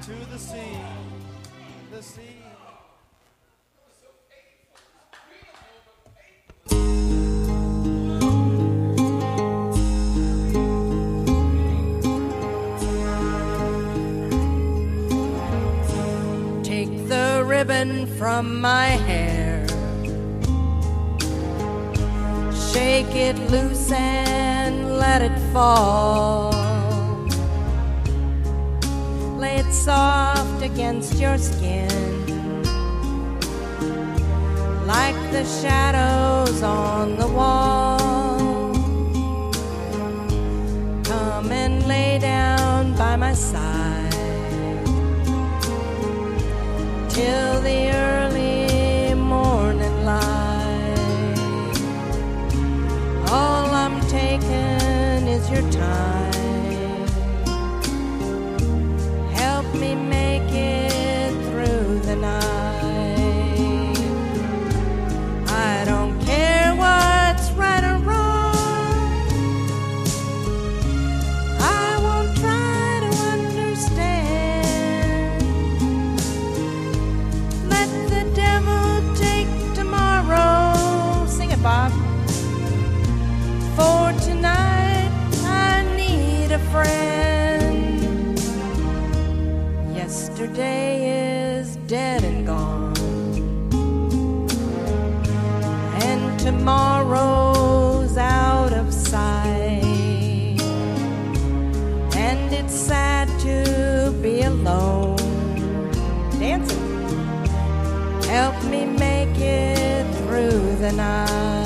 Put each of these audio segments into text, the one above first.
to the sea, the sea. Take the ribbon from my hair, shake it loose and let it fall. Lay it soft against your skin, like the shadows on the wall. Come and lay down by my side till the early morning light. All I'm taking is your time. Help me make it through the night. I don't care what's right or wrong. I won't try to understand. Let the devil take tomorrow. Sing it, Bob. For tonight I need a friend. Yesterday is dead and gone, and tomorrow's out of sight. And it's sad to be alone. Dancing. Help me make it through the night.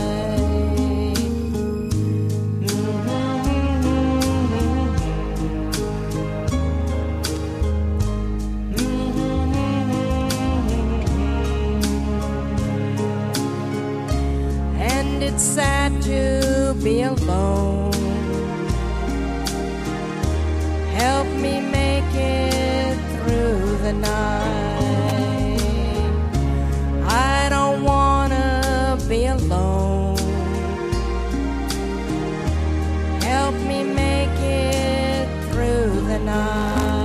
And it's sad to be alone. Help me make it through the night. I don't wanna be alone. Help me make it through the night.